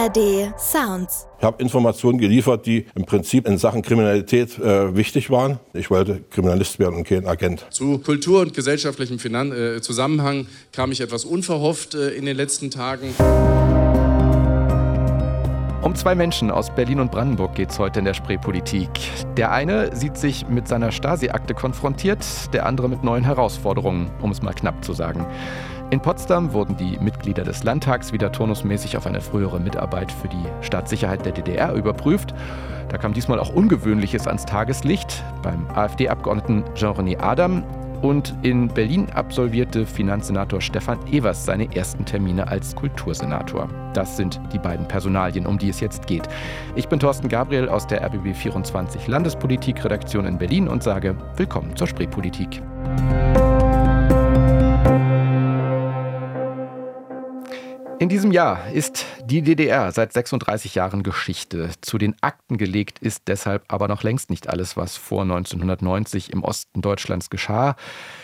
ARD Sounds. Ich habe Informationen geliefert, die im Prinzip in Sachen Kriminalität wichtig waren. Ich wollte Kriminalist werden und kein Agent. Zu Kultur- und gesellschaftlichem Zusammenhang kam ich etwas unverhofft in den letzten Tagen. Um zwei Menschen aus Berlin und Brandenburg geht es heute in der Spreepolitik. Der eine sieht sich mit seiner Stasi-Akte konfrontiert, der andere mit neuen Herausforderungen, um es mal knapp zu sagen. In Potsdam wurden die Mitglieder des Landtags wieder turnusmäßig auf eine frühere Mitarbeit für die Staatssicherheit der DDR überprüft. Da kam diesmal auch Ungewöhnliches ans Tageslicht beim AfD-Abgeordneten Jean-René Adam. Und in Berlin absolvierte Finanzsenator Stefan Evers seine ersten Termine als Kultursenator. Das sind die beiden Personalien, um die es jetzt geht. Ich bin Thorsten Gabriel aus der RBB24 Landespolitik-Redaktion in Berlin und sage willkommen zur Spreepolitik. In diesem Jahr ist die DDR seit 36 Jahren Geschichte. Zu den Akten gelegt ist deshalb aber noch längst nicht alles, was vor 1990 im Osten Deutschlands geschah.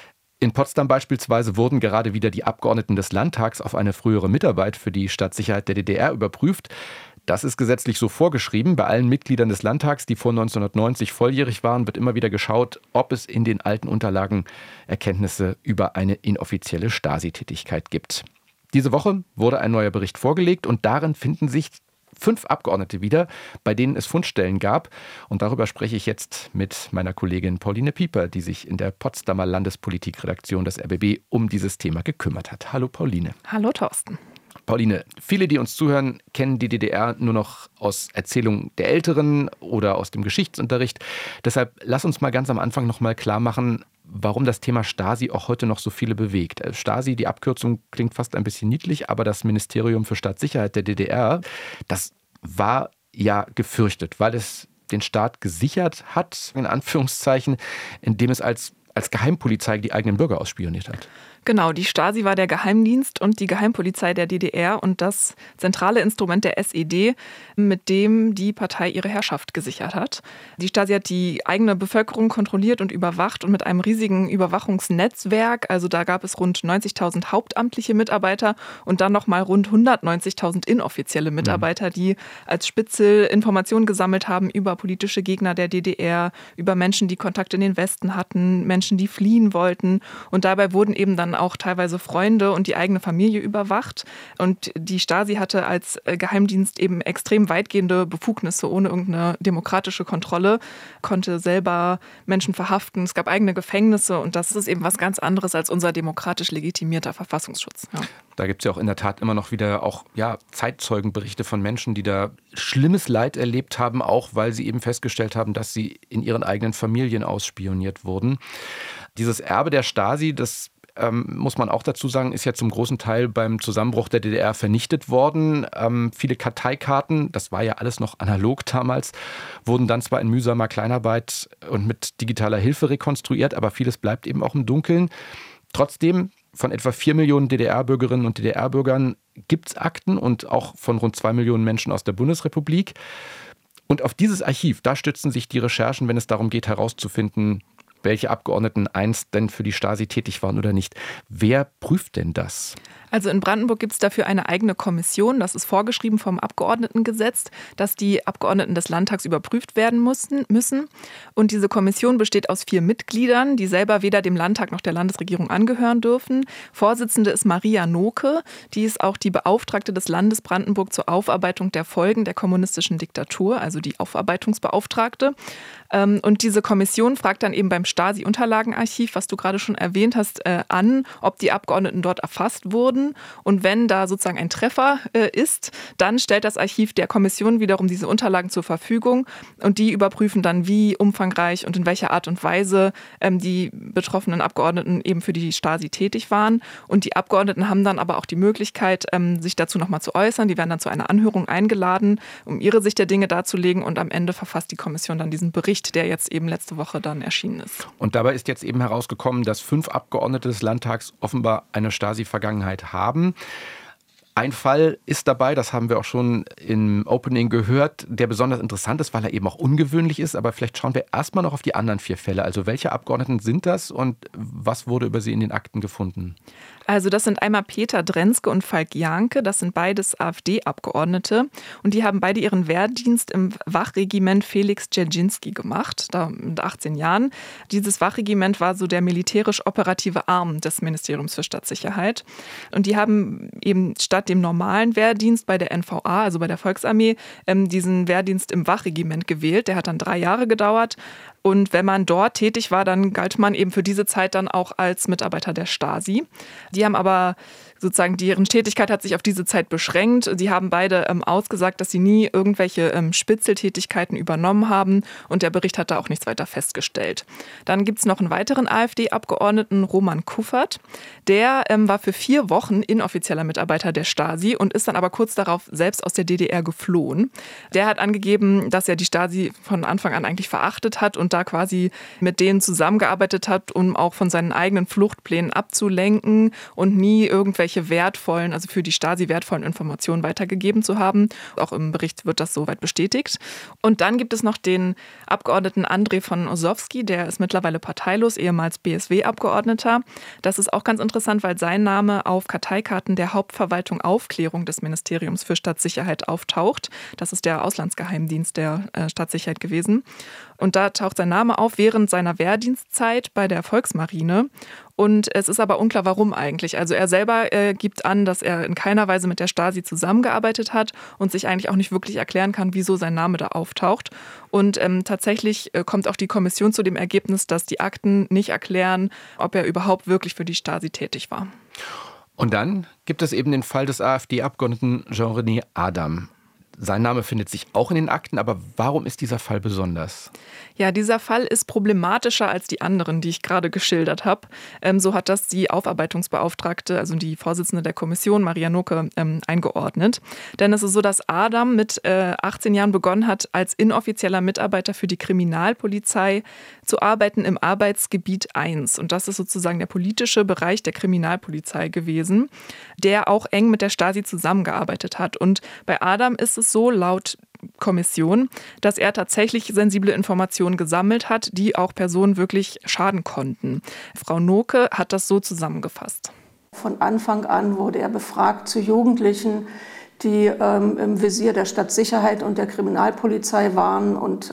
In Potsdam beispielsweise wurden gerade wieder die Abgeordneten des Landtags auf eine frühere Mitarbeit für die Staatssicherheit der DDR überprüft. Das ist gesetzlich so vorgeschrieben. Bei allen Mitgliedern des Landtags, die vor 1990 volljährig waren, wird immer wieder geschaut, ob es in den alten Unterlagen Erkenntnisse über eine inoffizielle Stasi-Tätigkeit gibt. Diese Woche wurde ein neuer Bericht vorgelegt und darin finden sich 5 Abgeordnete wieder, bei denen es Fundstellen gab. Und darüber spreche ich jetzt mit meiner Kollegin Pauline Pieper, die sich in der Potsdamer Landespolitikredaktion des RBB um dieses Thema gekümmert hat. Hallo Pauline. Hallo Thorsten. Pauline, viele, die uns zuhören, kennen die DDR nur noch aus Erzählungen der Älteren oder aus dem Geschichtsunterricht. Deshalb lass uns mal ganz am Anfang noch mal klar machen, warum das Thema Stasi auch heute noch so viele bewegt. Stasi, die Abkürzung klingt fast ein bisschen niedlich, aber das Ministerium für Staatssicherheit der DDR, das war ja gefürchtet, weil es den Staat gesichert hat, in Anführungszeichen, indem es als Geheimpolizei die eigenen Bürger ausspioniert hat. Genau, die Stasi war der Geheimdienst und die Geheimpolizei der DDR und das zentrale Instrument der SED, mit dem die Partei ihre Herrschaft gesichert hat. Die Stasi hat die eigene Bevölkerung kontrolliert und überwacht und mit einem riesigen Überwachungsnetzwerk, also da gab es rund 90.000 hauptamtliche Mitarbeiter und dann nochmal rund 190.000 inoffizielle Mitarbeiter, die als Spitzel Informationen gesammelt haben über politische Gegner der DDR, über Menschen, die Kontakt in den Westen hatten, Menschen, die fliehen wollten und dabei wurden eben dann auch teilweise Freunde und die eigene Familie überwacht. Und die Stasi hatte als Geheimdienst eben extrem weitgehende Befugnisse ohne irgendeine demokratische Kontrolle, konnte selber Menschen verhaften. Es gab eigene Gefängnisse und das ist eben was ganz anderes als unser demokratisch legitimierter Verfassungsschutz. Ja. Da gibt es ja auch in der Tat immer noch wieder auch Zeitzeugenberichte von Menschen, die da schlimmes Leid erlebt haben, auch weil sie eben festgestellt haben, dass sie in ihren eigenen Familien ausspioniert wurden. Dieses Erbe der Stasi, das muss man auch dazu sagen, ist ja zum großen Teil beim Zusammenbruch der DDR vernichtet worden. Viele Karteikarten, das war ja alles noch analog damals, wurden dann zwar in mühsamer Kleinarbeit und mit digitaler Hilfe rekonstruiert, aber vieles bleibt eben auch im Dunkeln. Trotzdem, von etwa 4 Millionen DDR-Bürgerinnen und DDR-Bürgern gibt es Akten und auch von rund 2 Millionen Menschen aus der Bundesrepublik. Und auf dieses Archiv, da stützen sich die Recherchen, wenn es darum geht, herauszufinden, welche Abgeordneten einst denn für die Stasi tätig waren oder nicht. Wer prüft denn das? Also in Brandenburg gibt es dafür eine eigene Kommission, das ist vorgeschrieben vom Abgeordnetengesetz, dass die Abgeordneten des Landtags überprüft werden müssen. Und diese Kommission besteht aus 4 Mitgliedern, die selber weder dem Landtag noch der Landesregierung angehören dürfen. Vorsitzende ist Maria Noke, die ist auch die Beauftragte des Landes Brandenburg zur Aufarbeitung der Folgen der kommunistischen Diktatur, also die Aufarbeitungsbeauftragte. Und diese Kommission fragt dann eben beim Stasi-Unterlagenarchiv, was du gerade schon erwähnt hast, an, ob die Abgeordneten dort erfasst wurden. Und wenn da sozusagen ein Treffer ist, dann stellt das Archiv der Kommission wiederum diese Unterlagen zur Verfügung und die überprüfen dann, wie umfangreich und in welcher Art und Weise die betroffenen Abgeordneten eben für die Stasi tätig waren. Und die Abgeordneten haben dann aber auch die Möglichkeit, sich dazu nochmal zu äußern. Die werden dann zu einer Anhörung eingeladen, um ihre Sicht der Dinge darzulegen und am Ende verfasst die Kommission dann diesen Bericht, der jetzt eben letzte Woche dann erschienen ist. Und dabei ist jetzt eben herausgekommen, dass 5 Abgeordnete des Landtags offenbar eine Stasi-Vergangenheit haben. Ein Fall ist dabei, das haben wir auch schon im Opening gehört, der besonders interessant ist, weil er eben auch ungewöhnlich ist. Aber vielleicht schauen wir erstmal noch auf die anderen 4 Fälle. Also welche Abgeordneten sind das und was wurde über sie in den Akten gefunden? Also das sind einmal Peter Drenzke und Falk Jahnke, das sind beides AfD-Abgeordnete und die haben beide ihren Wehrdienst im Wachregiment Felix Dzerzhinsky gemacht, da mit 18 Jahren. Dieses Wachregiment war so der militärisch-operative Arm des Ministeriums für Stadtsicherheit und die haben eben statt dem normalen Wehrdienst bei der NVA, also bei der Volksarmee, diesen Wehrdienst im Wachregiment gewählt. Der hat dann 3 Jahre gedauert. Und wenn man dort tätig war, dann galt man eben für diese Zeit dann auch als Mitarbeiter der Stasi. Die haben aber sozusagen, deren Tätigkeit hat sich auf diese Zeit beschränkt. Sie haben beide ausgesagt, dass sie nie irgendwelche Spitzeltätigkeiten übernommen haben und der Bericht hat da auch nichts weiter festgestellt. Dann gibt es noch einen weiteren AfD-Abgeordneten, Roman Kuffert. Der war für 4 Wochen inoffizieller Mitarbeiter der Stasi und ist dann aber kurz darauf selbst aus der DDR geflohen. Der hat angegeben, dass er die Stasi von Anfang an eigentlich verachtet hat und da quasi mit denen zusammengearbeitet hat, um auch von seinen eigenen Fluchtplänen abzulenken und nie irgendwelche wertvollen, also für die Stasi wertvollen Informationen weitergegeben zu haben. Auch im Bericht wird das soweit bestätigt. Und dann gibt es noch den Abgeordneten André von Ossowski, der ist mittlerweile parteilos, ehemals BSW-Abgeordneter. Das ist auch ganz interessant, weil sein Name auf Karteikarten der Hauptverwaltung Aufklärung des Ministeriums für Stadtsicherheit auftaucht. Das ist der Auslandsgeheimdienst der Stadtsicherheit gewesen. Und da taucht sein Name auf während seiner Wehrdienstzeit bei der Volksmarine. Und es ist aber unklar, warum eigentlich. Also er selber gibt an, dass er in keiner Weise mit der Stasi zusammengearbeitet hat und sich eigentlich auch nicht wirklich erklären kann, wieso sein Name da auftaucht. Und tatsächlich kommt auch die Kommission zu dem Ergebnis, dass die Akten nicht erklären, ob er überhaupt wirklich für die Stasi tätig war. Und dann gibt es eben den Fall des AfD-Abgeordneten Jean-René Adam. Sein Name findet sich auch in den Akten, aber warum ist dieser Fall besonders? Ja, dieser Fall ist problematischer als die anderen, die ich gerade geschildert habe. So hat das die Aufarbeitungsbeauftragte, also die Vorsitzende der Kommission, Maria Noke, eingeordnet. Denn es ist so, dass Adam mit 18 Jahren begonnen hat, als inoffizieller Mitarbeiter für die Kriminalpolizei zu arbeiten im Arbeitsgebiet 1. Und das ist sozusagen der politische Bereich der Kriminalpolizei gewesen, der auch eng mit der Stasi zusammengearbeitet hat. Und bei Adam ist es so, laut Kommission, dass er tatsächlich sensible Informationen gesammelt hat, die auch Personen wirklich schaden konnten. Frau Noke hat das so zusammengefasst. Von Anfang an wurde er befragt zu Jugendlichen, die im Visier der Stadtsicherheit und der Kriminalpolizei waren und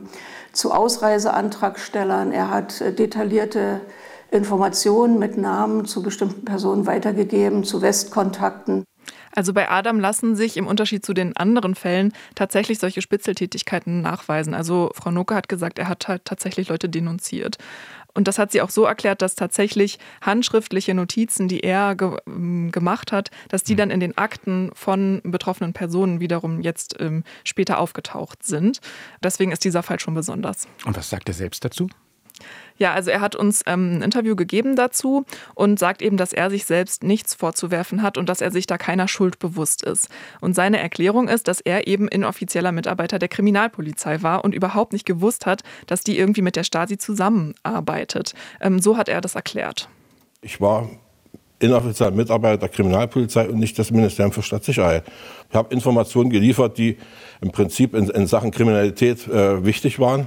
zu Ausreiseantragstellern. Er hat detaillierte Informationen mit Namen zu bestimmten Personen weitergegeben, zu Westkontakten. Also bei Adam lassen sich im Unterschied zu den anderen Fällen tatsächlich solche Spitzeltätigkeiten nachweisen. Also Frau Noke hat gesagt, er hat halt tatsächlich Leute denunziert. Und das hat sie auch so erklärt, dass tatsächlich handschriftliche Notizen, die er gemacht hat, dass die dann in den Akten von betroffenen Personen wiederum jetzt später aufgetaucht sind. Deswegen ist dieser Fall schon besonders. Und was sagt er selbst dazu? Ja, also er hat uns ein Interview gegeben dazu und sagt eben, dass er sich selbst nichts vorzuwerfen hat und dass er sich da keiner Schuld bewusst ist. Und seine Erklärung ist, dass er eben inoffizieller Mitarbeiter der Kriminalpolizei war und überhaupt nicht gewusst hat, dass die irgendwie mit der Stasi zusammenarbeitet. So hat er das erklärt. Ich war inoffizieller Mitarbeiter der Kriminalpolizei und nicht des Ministeriums für Stadtsicherheit. Ich habe Informationen geliefert, die im Prinzip in Sachen Kriminalität wichtig waren.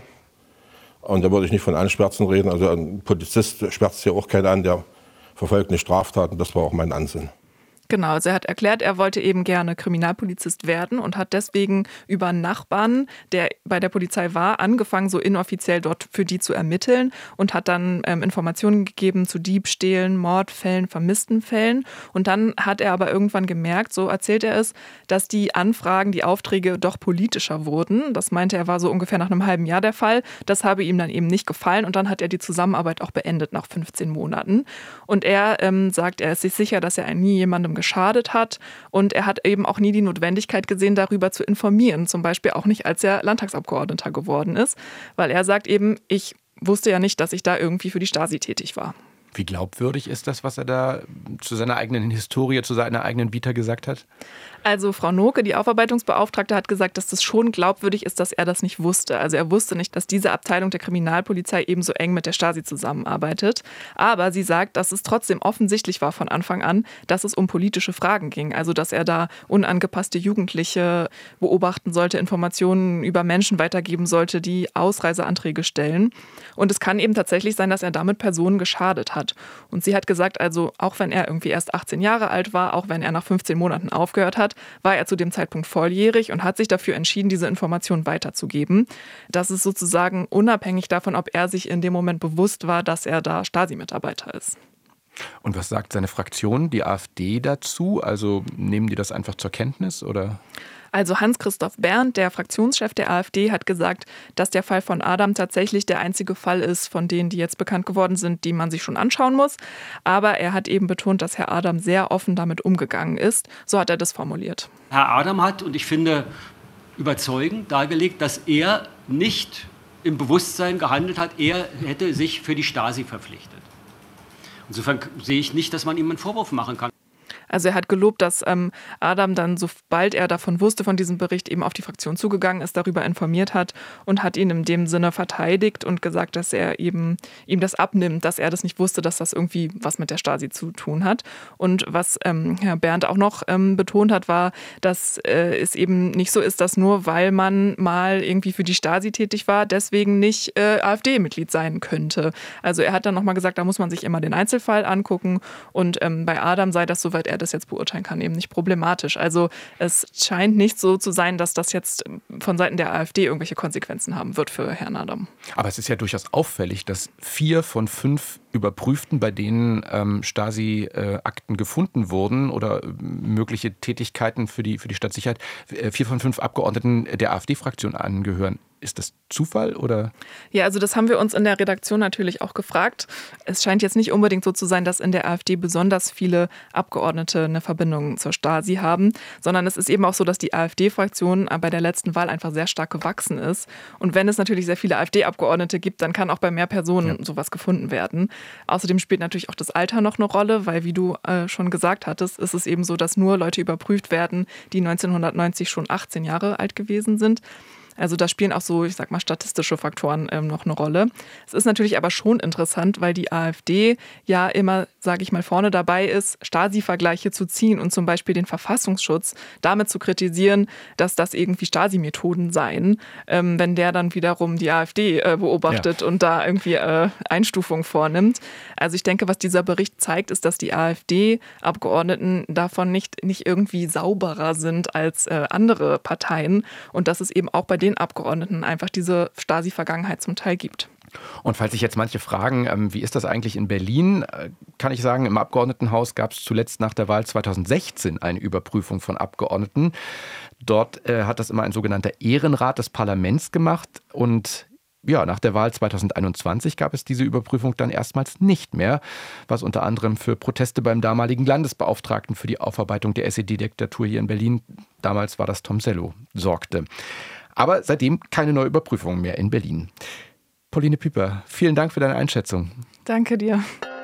Und da würde ich nicht von Anschwärzen reden. Also ein Polizist schwärzt hier auch keinen an, der verfolgt eine Straftat. Und das war auch mein Ansinnen. Genau, also er hat erklärt, er wollte eben gerne Kriminalpolizist werden und hat deswegen über einen Nachbarn, der bei der Polizei war, angefangen, so inoffiziell dort für die zu ermitteln und hat dann Informationen gegeben zu Diebstählen, Mordfällen, Vermisstenfällen. Und dann hat er aber irgendwann gemerkt, so erzählt er es, dass die Anfragen, die Aufträge doch politischer wurden. Das meinte er, war so ungefähr nach einem halben Jahr der Fall. Das habe ihm dann eben nicht gefallen und dann hat er die Zusammenarbeit auch beendet nach 15 Monaten. Und er sagt, er ist sich sicher, dass er nie jemandem geschadet hat und er hat eben auch nie die Notwendigkeit gesehen, darüber zu informieren, zum Beispiel auch nicht, als er Landtagsabgeordneter geworden ist, weil er sagt eben, ich wusste ja nicht, dass ich da irgendwie für die Stasi tätig war. Wie glaubwürdig ist das, was er da zu seiner eigenen Historie, zu seiner eigenen Vita gesagt hat? Also Frau Noke, die Aufarbeitungsbeauftragte, hat gesagt, dass das schon glaubwürdig ist, dass er das nicht wusste. Also er wusste nicht, dass diese Abteilung der Kriminalpolizei ebenso eng mit der Stasi zusammenarbeitet. Aber sie sagt, dass es trotzdem offensichtlich war von Anfang an, dass es um politische Fragen ging. Also dass er da unangepasste Jugendliche beobachten sollte, Informationen über Menschen weitergeben sollte, die Ausreiseanträge stellen. Und es kann eben tatsächlich sein, dass er damit Personen geschadet hat. hat. Und sie hat gesagt, also auch wenn er irgendwie erst 18 Jahre alt war, auch wenn er nach 15 Monaten aufgehört hat, war er zu dem Zeitpunkt volljährig und hat sich dafür entschieden, diese Informationen weiterzugeben. Das ist sozusagen unabhängig davon, ob er sich in dem Moment bewusst war, dass er da Stasi-Mitarbeiter ist. Und was sagt seine Fraktion, die AfD, dazu? Also nehmen die das einfach zur Kenntnis, oder? Also Hans-Christoph Berndt, der Fraktionschef der AfD, hat gesagt, dass der Fall von Adam tatsächlich der einzige Fall ist, von denen, die jetzt bekannt geworden sind, die man sich schon anschauen muss. Aber er hat eben betont, dass Herr Adam sehr offen damit umgegangen ist. So hat er das formuliert. Herr Adam hat, und ich finde überzeugend, dargelegt, dass er nicht im Bewusstsein gehandelt hat, er hätte sich für die Stasi verpflichtet. Insofern sehe ich nicht, dass man ihm einen Vorwurf machen kann. Also er hat gelobt, dass Adam dann, sobald er davon wusste, von diesem Bericht, eben auf die Fraktion zugegangen ist, darüber informiert hat und hat ihn in dem Sinne verteidigt und gesagt, dass er eben ihm das abnimmt, dass er das nicht wusste, dass das irgendwie was mit der Stasi zu tun hat. Und was Herr Berndt auch noch betont hat, war, dass es eben nicht so ist, dass nur weil man mal irgendwie für die Stasi tätig war, deswegen nicht AfD-Mitglied sein könnte. Also er hat dann nochmal gesagt, da muss man sich immer den Einzelfall angucken und bei Adam sei das, soweit er das jetzt beurteilen kann, eben nicht problematisch. Also es scheint nicht so zu sein, dass das jetzt von Seiten der AfD irgendwelche Konsequenzen haben wird für Herrn Adam. Aber es ist ja durchaus auffällig, dass 4 von 5 Überprüften, bei denen Stasi-Akten gefunden wurden oder mögliche Tätigkeiten für die Stadtsicherheit, 4 von 5 Abgeordneten der AfD-Fraktion angehören. Ist das Zufall oder? Ja, also das haben wir uns in der Redaktion natürlich auch gefragt. Es scheint jetzt nicht unbedingt so zu sein, dass in der AfD besonders viele Abgeordnete eine Verbindung zur Stasi haben, sondern es ist eben auch so, dass die AfD-Fraktion bei der letzten Wahl einfach sehr stark gewachsen ist. Und wenn es natürlich sehr viele AfD-Abgeordnete gibt, dann kann auch bei mehr Personen sowas gefunden werden. Außerdem spielt natürlich auch das Alter noch eine Rolle, weil, wie du schon gesagt hattest, ist es eben so, dass nur Leute überprüft werden, die 1990 schon 18 Jahre alt gewesen sind. Also da spielen auch so, ich sag mal, statistische Faktoren noch eine Rolle. Es ist natürlich aber schon interessant, weil die AfD ja immer, sage ich mal, vorne dabei ist, Stasi-Vergleiche zu ziehen und zum Beispiel den Verfassungsschutz damit zu kritisieren, dass das irgendwie Stasi-Methoden seien, wenn der dann wiederum die AfD beobachtet und da irgendwie Einstufungen vornimmt. Also ich denke, was dieser Bericht zeigt, ist, dass die AfD-Abgeordneten davon nicht irgendwie sauberer sind als andere Parteien und dass es eben auch bei den Abgeordneten einfach diese Stasi-Vergangenheit zum Teil gibt. Und falls sich jetzt manche fragen, wie ist das eigentlich in Berlin, kann ich sagen, im Abgeordnetenhaus gab es zuletzt nach der Wahl 2016 eine Überprüfung von Abgeordneten. Dort hat das immer ein sogenannter Ehrenrat des Parlaments gemacht und ja, nach der Wahl 2021 gab es diese Überprüfung dann erstmals nicht mehr, was unter anderem für Proteste beim damaligen Landesbeauftragten für die Aufarbeitung der SED-Diktatur hier in Berlin, damals war das Tom Sello, sorgte. Aber seitdem keine neue Überprüfung mehr in Berlin. Pauline Pieper, vielen Dank für deine Einschätzung. Danke dir.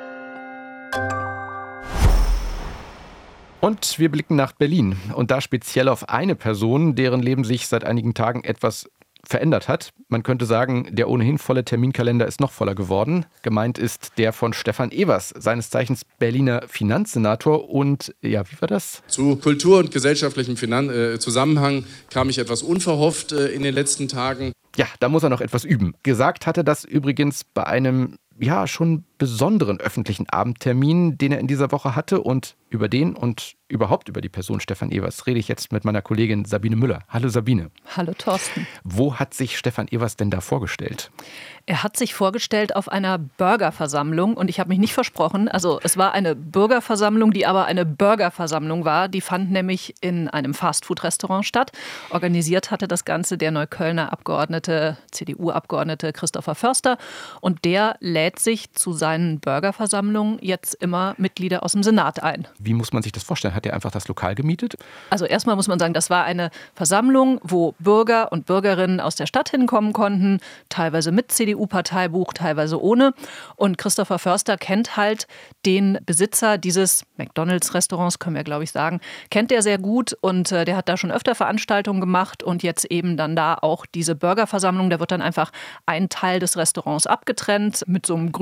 Und wir blicken nach Berlin und da speziell auf eine Person, deren Leben sich seit einigen Tagen etwas verändert hat. Man könnte sagen, der ohnehin volle Terminkalender ist noch voller geworden. Gemeint ist der von Stefan Evers, seines Zeichens Berliner Finanzsenator. Und ja, wie war das? Zu Kultur- und gesellschaftlichem Zusammenhang kam ich etwas unverhofft in den letzten Tagen. Ja, da muss er noch etwas üben. Gesagt hatte das übrigens bei einem schon besonderen öffentlichen Abendtermin, den er in dieser Woche hatte. Und über den und überhaupt über die Person Stefan Evers rede ich jetzt mit meiner Kollegin Sabine Müller. Hallo Sabine. Hallo Thorsten. Wo hat sich Stefan Evers denn da vorgestellt? Er hat sich vorgestellt auf einer Bürgerversammlung und ich habe mich nicht versprochen. Also es war eine Bürgerversammlung, die aber eine Burgerversammlung war. Die fand nämlich in einem Fastfood-Restaurant statt. Organisiert hatte das Ganze der Neuköllner Abgeordnete, CDU-Abgeordnete Christopher Förster. Und der lädt sich zu seinen Burgerversammlungen jetzt immer Mitglieder aus dem Senat ein. Wie muss man sich das vorstellen? Hat er einfach das Lokal gemietet? Also erstmal muss man sagen, das war eine Versammlung, wo Bürger und Bürgerinnen aus der Stadt hinkommen konnten, teilweise mit CDU-Parteibuch, teilweise ohne. Und Christopher Förster kennt halt den Besitzer dieses McDonalds-Restaurants, können wir glaube ich sagen, kennt er sehr gut und der hat da schon öfter Veranstaltungen gemacht und jetzt eben dann da auch diese Burgerversammlung. Da wird dann einfach ein Teil des Restaurants abgetrennt mit so einem grünen Band,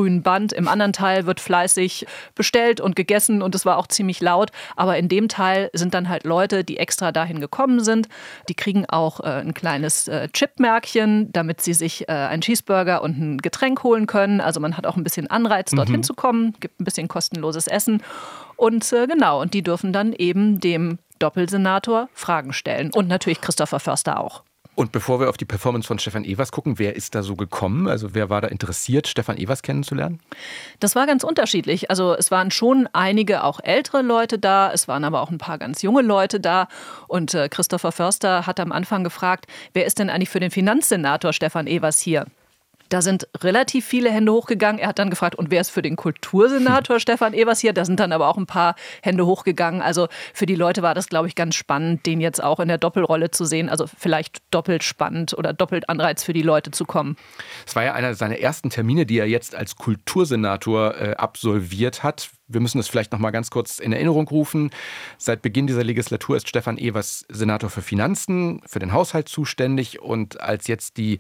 Abend. Im anderen Teil wird fleißig bestellt und gegessen und es war auch ziemlich laut. Aber in dem Teil sind dann halt Leute, die extra dahin gekommen sind. Die kriegen auch ein kleines Chipmärkchen, damit sie sich einen Cheeseburger und ein Getränk holen können. Also man hat auch ein bisschen Anreiz, dorthin zu kommen, gibt ein bisschen kostenloses Essen. Und und die dürfen dann eben dem Doppelsenator Fragen stellen. Und natürlich Christopher Förster auch. Und bevor wir auf die Performance von Stefan Evers gucken, wer ist da so gekommen? Also wer war da interessiert, Stefan Evers kennenzulernen? Das war ganz unterschiedlich. Also es waren schon einige auch ältere Leute da, es waren aber auch ein paar ganz junge Leute da. Und Christopher Förster hat am Anfang gefragt, wer ist denn eigentlich für den Finanzsenator Stefan Evers hier? Da sind relativ viele Hände hochgegangen. Er hat dann gefragt, und wer ist für den Kultursenator Stefan Evers hier? Da sind dann aber auch ein paar Hände hochgegangen. Also für die Leute war das, glaube ich, ganz spannend, den jetzt auch in der Doppelrolle zu sehen. Also vielleicht doppelt spannend oder doppelt Anreiz für die Leute zu kommen. Es war ja einer seiner ersten Termine, die er jetzt als Kultursenator absolviert hat. Wir müssen es vielleicht noch mal ganz kurz in Erinnerung rufen. Seit Beginn dieser Legislatur ist Stefan Evers Senator für Finanzen, für den Haushalt zuständig. Und als jetzt die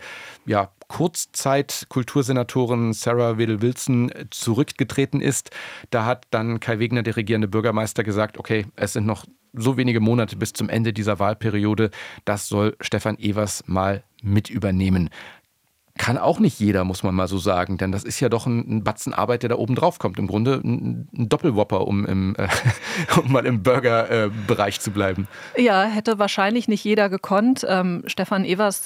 Kurzzeit-Kultursenatorin Sarah Wedel-Wilson zurückgetreten ist, da hat dann Kai Wegner, der regierende Bürgermeister, gesagt, okay, es sind noch so wenige Monate bis zum Ende dieser Wahlperiode, das soll Stefan Evers mal mit übernehmen. Kann auch nicht jeder, muss man mal so sagen, denn das ist ja doch ein Batzen Arbeit, der da oben drauf kommt. Im Grunde ein Doppelwhopper, um mal im Burger-Bereich zu bleiben. Ja, hätte wahrscheinlich nicht jeder gekonnt. Stefan Evers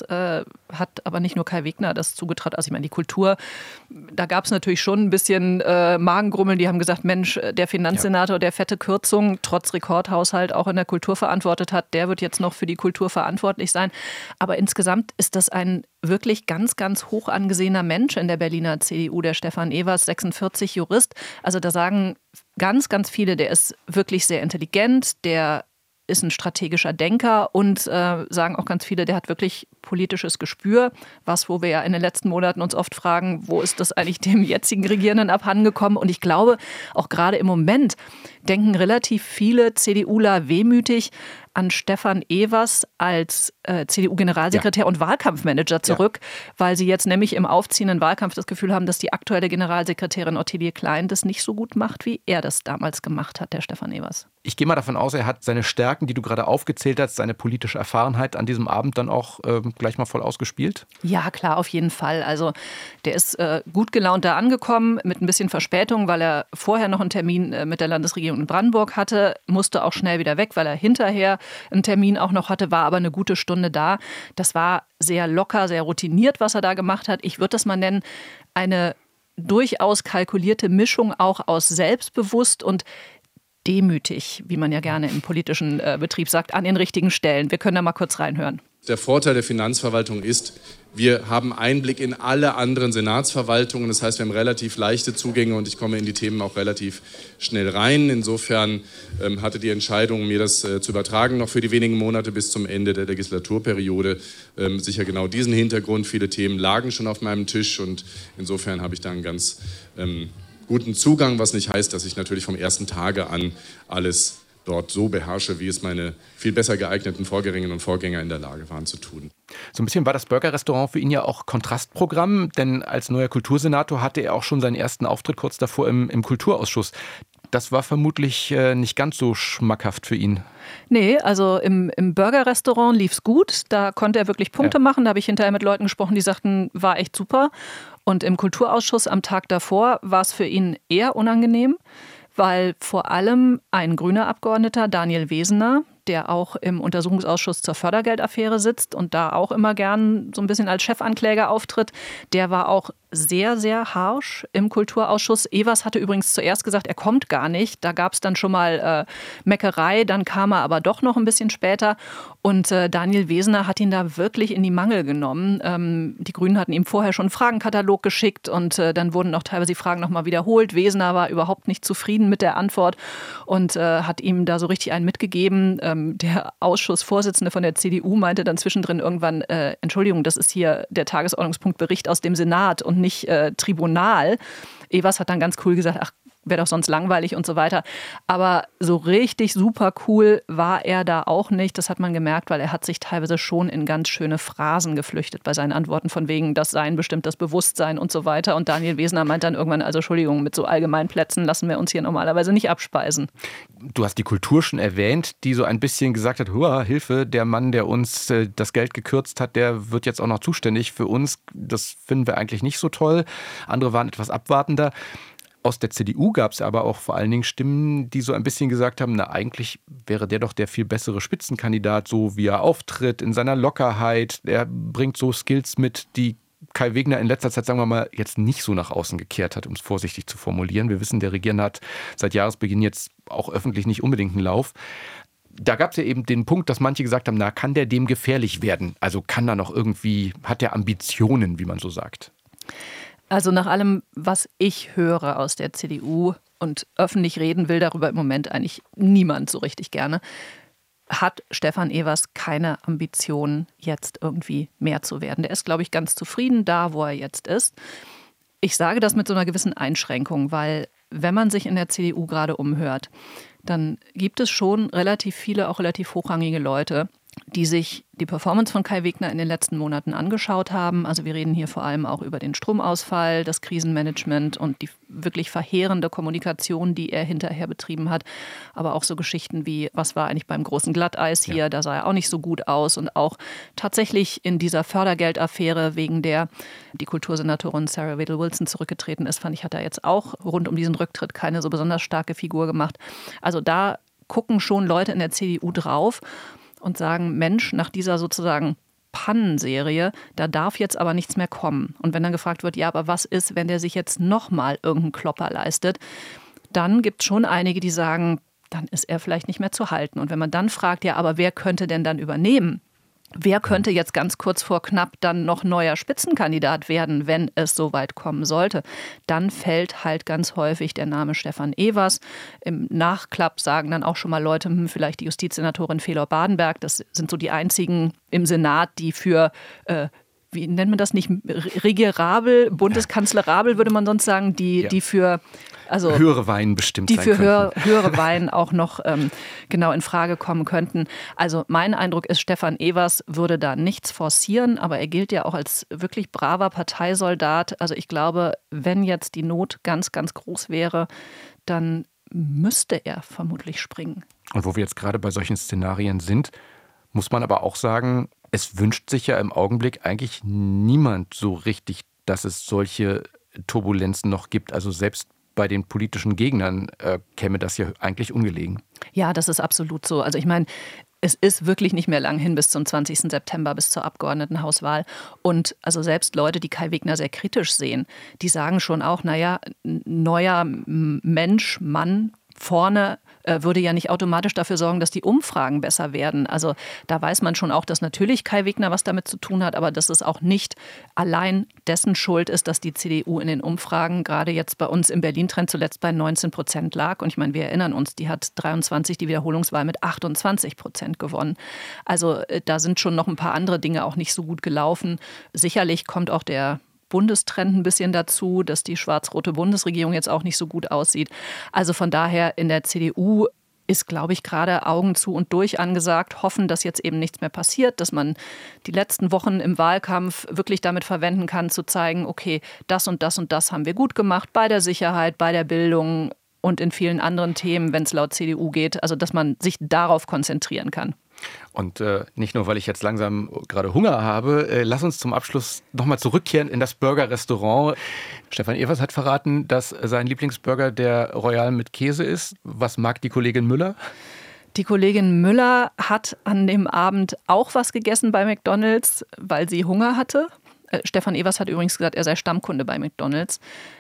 hat aber nicht nur Kai Wegner das zugetraut. Also ich meine, die Kultur, da gab es natürlich schon ein bisschen Magengrummeln. Die haben gesagt, Mensch, der Finanzsenator, der fette Kürzung, trotz Rekordhaushalt auch in der Kultur verantwortet hat, der wird jetzt noch für die Kultur verantwortlich sein. Aber insgesamt ist das ein wirklich ganz, ganz hoch angesehener Mensch in der Berliner CDU, der Stefan Evers, 46, Jurist. Also da sagen ganz, ganz viele, der ist wirklich sehr intelligent, der ist ein strategischer Denker und sagen auch ganz viele, der hat wirklich politisches Gespür, wo wir ja in den letzten Monaten uns oft fragen, wo ist das eigentlich dem jetzigen Regierenden abhandengekommen? Und ich glaube, auch gerade im Moment denken relativ viele CDUler wehmütig an Stefan Evers als CDU-Generalsekretär und Wahlkampfmanager zurück, weil sie jetzt nämlich im aufziehenden Wahlkampf das Gefühl haben, dass die aktuelle Generalsekretärin Ottilie Klein das nicht so gut macht, wie er das damals gemacht hat, der Stefan Evers. Ich gehe mal davon aus, er hat seine Stärken, die du gerade aufgezählt hast, seine politische Erfahrenheit an diesem Abend dann auch gleich mal voll ausgespielt? Ja, klar, auf jeden Fall. Also der ist gut gelaunt da angekommen, mit ein bisschen Verspätung, weil er vorher noch einen Termin mit der Landesregierung in Brandenburg hatte, musste auch schnell wieder weg, weil er hinterher einen Termin auch noch hatte, war aber eine gute Stunde da. Das war sehr locker, sehr routiniert, was er da gemacht hat. Ich würde das mal nennen, eine durchaus kalkulierte Mischung auch aus selbstbewusst und demütig, wie man ja gerne im politischen Betrieb sagt, an den richtigen Stellen. Wir können da mal kurz reinhören. Der Vorteil der Finanzverwaltung ist, wir haben Einblick in alle anderen Senatsverwaltungen. Das heißt, wir haben relativ leichte Zugänge und ich komme in die Themen auch relativ schnell rein. Insofern hatte die Entscheidung, mir das zu übertragen, noch für die wenigen Monate bis zum Ende der Legislaturperiode, sicher genau diesen Hintergrund. Viele Themen lagen schon auf meinem Tisch und insofern habe ich da einen ganz guten Zugang, was nicht heißt, dass ich natürlich vom ersten Tage an alles dort so beherrsche, wie es meine viel besser geeigneten Vorgängerinnen und Vorgänger in der Lage waren zu tun. So ein bisschen war das Burgerrestaurant für ihn ja auch Kontrastprogramm, denn als neuer Kultursenator hatte er auch schon seinen ersten Auftritt kurz davor im Kulturausschuss. Das war vermutlich nicht ganz so schmackhaft für ihn. Nee, also im Burgerrestaurant lief's gut. Da konnte er wirklich Punkte machen. Da habe ich hinterher mit Leuten gesprochen, die sagten, war echt super. Und im Kulturausschuss am Tag davor war es für ihn eher unangenehm, weil vor allem ein grüner Abgeordneter, Daniel Wesener, der auch im Untersuchungsausschuss zur Fördergeldaffäre sitzt und da auch immer gern so ein bisschen als Chefankläger auftritt, der war auch sehr, sehr harsch im Kulturausschuss. Evers hatte übrigens zuerst gesagt, er kommt gar nicht. Da gab es dann schon mal Meckerei, dann kam er aber doch noch ein bisschen später. Und Daniel Wesener hat ihn da wirklich in die Mangel genommen. Die Grünen hatten ihm vorher schon einen Fragenkatalog geschickt und dann wurden auch teilweise die Fragen nochmal wiederholt. Wesener war überhaupt nicht zufrieden mit der Antwort und hat ihm da so richtig einen mitgegeben. Der Ausschussvorsitzende von der CDU meinte dann zwischendrin irgendwann, Entschuldigung, das ist hier der Tagesordnungspunkt Bericht aus dem Senat und nicht Tribunal. Evers hat dann ganz cool gesagt, ach, wäre doch sonst langweilig und so weiter. Aber so richtig super cool war er da auch nicht. Das hat man gemerkt, weil er hat sich teilweise schon in ganz schöne Phrasen geflüchtet bei seinen Antworten von wegen, das Sein bestimmt das Bewusstsein und so weiter. Und Daniel Wesner meint dann irgendwann, also Entschuldigung, mit so allgemeinen Plätzen lassen wir uns hier normalerweise nicht abspeisen. Du hast die Kultur schon erwähnt, die so ein bisschen gesagt hat, Hilfe, der Mann, der uns das Geld gekürzt hat, der wird jetzt auch noch zuständig für uns. Das finden wir eigentlich nicht so toll. Andere waren etwas abwartender. Aus der CDU gab es aber auch vor allen Dingen Stimmen, die so ein bisschen gesagt haben, na eigentlich wäre der doch der viel bessere Spitzenkandidat, so wie er auftritt, in seiner Lockerheit. Er bringt so Skills mit, die Kai Wegner in letzter Zeit, sagen wir mal, jetzt nicht so nach außen gekehrt hat, um es vorsichtig zu formulieren. Wir wissen, der Regierende hat seit Jahresbeginn jetzt auch öffentlich nicht unbedingt einen Lauf. Da gab es ja eben den Punkt, dass manche gesagt haben, na, kann der dem gefährlich werden? Also kann er noch irgendwie, hat der Ambitionen, wie man so sagt? Also nach allem, was ich höre aus der CDU, und öffentlich reden will darüber im Moment eigentlich niemand so richtig gerne, hat Stefan Evers keine Ambition, jetzt irgendwie mehr zu werden. Der ist, glaube ich, ganz zufrieden da, wo er jetzt ist. Ich sage das mit so einer gewissen Einschränkung, weil wenn man sich in der CDU gerade umhört, dann gibt es schon relativ viele, auch relativ hochrangige Leute, die sich die Performance von Kai Wegner in den letzten Monaten angeschaut haben. Also wir reden hier vor allem auch über den Stromausfall, das Krisenmanagement und die wirklich verheerende Kommunikation, die er hinterher betrieben hat. Aber auch so Geschichten wie, was war eigentlich beim großen Glatteis hier, ja. Da sah er auch nicht so gut aus. Und auch tatsächlich in dieser Fördergeldaffäre, wegen der die Kultursenatorin Sarah Wedel-Wilson zurückgetreten ist, fand ich, hat er jetzt auch rund um diesen Rücktritt keine so besonders starke Figur gemacht. Also da gucken schon Leute in der CDU drauf und sagen, Mensch, nach dieser sozusagen Pannenserie, da darf jetzt aber nichts mehr kommen. Und wenn dann gefragt wird, ja, aber was ist, wenn der sich jetzt nochmal irgendeinen Klopper leistet, dann gibt es schon einige, die sagen, dann ist er vielleicht nicht mehr zu halten. Und wenn man dann fragt, ja, aber wer könnte denn dann übernehmen? Wer könnte jetzt ganz kurz vor knapp dann noch neuer Spitzenkandidat werden, wenn es so weit kommen sollte? Dann fällt halt ganz häufig der Name Stefan Evers. Im Nachklapp sagen dann auch schon mal Leute, vielleicht die Justizsenatorin Fehlor-Badenberg. Das sind so die einzigen im Senat, die für wie nennt man das nicht, regierabel, bundeskanzlerabel würde man sonst sagen, die für also höhere Wein bestimmt die sein für könnten. höhere Wein auch noch genau in Frage kommen könnten. Also mein Eindruck ist, Stefan Evers würde da nichts forcieren, aber er gilt ja auch als wirklich braver Parteisoldat. Also ich glaube, wenn jetzt die Not ganz, ganz groß wäre, dann müsste er vermutlich springen. Und wo wir jetzt gerade bei solchen Szenarien sind, muss man aber auch sagen, es wünscht sich ja im Augenblick eigentlich niemand so richtig, dass es solche Turbulenzen noch gibt. Also selbst bei den politischen Gegnern käme das ja eigentlich ungelegen. Ja, das ist absolut so. Also ich meine, es ist wirklich nicht mehr lang hin bis zum 20. September, bis zur Abgeordnetenhauswahl. Und also selbst Leute, die Kai Wegner sehr kritisch sehen, die sagen schon auch, naja, neuer Mensch, Mann vorne würde ja nicht automatisch dafür sorgen, dass die Umfragen besser werden. Also da weiß man schon auch, dass natürlich Kai Wegner was damit zu tun hat, aber dass es auch nicht allein dessen Schuld ist, dass die CDU in den Umfragen gerade jetzt bei uns im Berlin-Trend zuletzt bei 19% lag. Und ich meine, wir erinnern uns, die hat 23 die Wiederholungswahl mit 28% gewonnen. Also da sind schon noch ein paar andere Dinge auch nicht so gut gelaufen. Sicherlich kommt auch der Bundestrend ein bisschen dazu, dass die schwarz-rote Bundesregierung jetzt auch nicht so gut aussieht. Also von daher in der CDU ist, glaube ich, gerade Augen zu und durch angesagt, hoffen, dass jetzt eben nichts mehr passiert, dass man die letzten Wochen im Wahlkampf wirklich damit verwenden kann, zu zeigen, okay, das und das und das haben wir gut gemacht bei der Sicherheit, bei der Bildung und in vielen anderen Themen, wenn es laut CDU geht. Also dass man sich darauf konzentrieren kann. Und nicht nur, weil ich jetzt langsam gerade Hunger habe, lass uns zum Abschluss nochmal zurückkehren in das Burger-Restaurant. Stefan Evers hat verraten, dass sein Lieblingsburger der Royal mit Käse ist. Was mag die Kollegin Müller? Die Kollegin Müller hat an dem Abend auch was gegessen bei McDonald's, weil sie Hunger hatte. Stefan Evers hat übrigens gesagt, er sei Stammkunde bei McDonald's.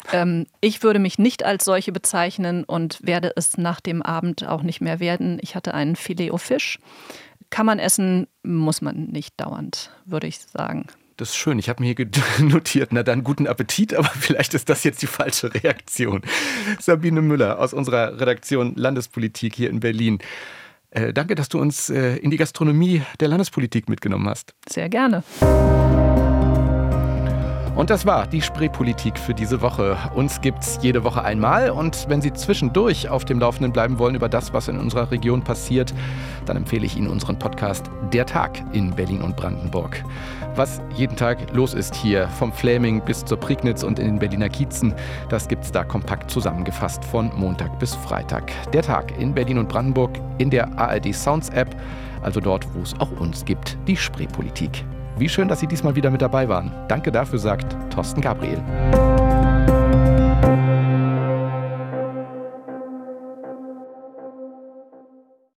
Ich würde mich nicht als solche bezeichnen und werde es nach dem Abend auch nicht mehr werden. Ich hatte einen Filet-O-Fish. Kann man essen, muss man nicht dauernd, würde ich sagen. Das ist schön. Ich habe mir hier notiert, na dann guten Appetit, aber vielleicht ist das jetzt die falsche Reaktion. Sabine Müller aus unserer Redaktion Landespolitik hier in Berlin. Danke, dass du uns in die Gastronomie der Landespolitik mitgenommen hast. Sehr gerne. Und das war die Spreepolitik für diese Woche. Uns gibt's jede Woche einmal und wenn Sie zwischendurch auf dem Laufenden bleiben wollen über das, was in unserer Region passiert, dann empfehle ich Ihnen unseren Podcast Der Tag in Berlin und Brandenburg. Was jeden Tag los ist hier, vom Fläming bis zur Prignitz und in den Berliner Kiezen, das gibt's da kompakt zusammengefasst von Montag bis Freitag. Der Tag in Berlin und Brandenburg in der ARD Sounds App, also dort, wo es auch uns gibt, die Spreepolitik. Wie schön, dass Sie diesmal wieder mit dabei waren. Danke dafür, sagt Thorsten Gabriel.